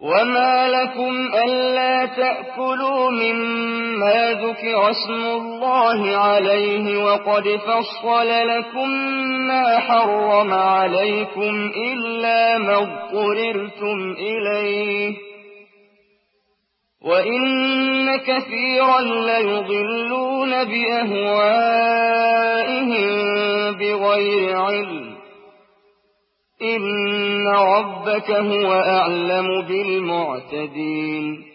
وما لكم ألا تأكلوا مما ذكر اسم الله عليه وقد فصل لكم ما حرم عليكم إلا ما اضطررتم إليه وإن كثيرا ليضلون بأهوائهم بغير علم إن ربك هو أعلم بالمعتدين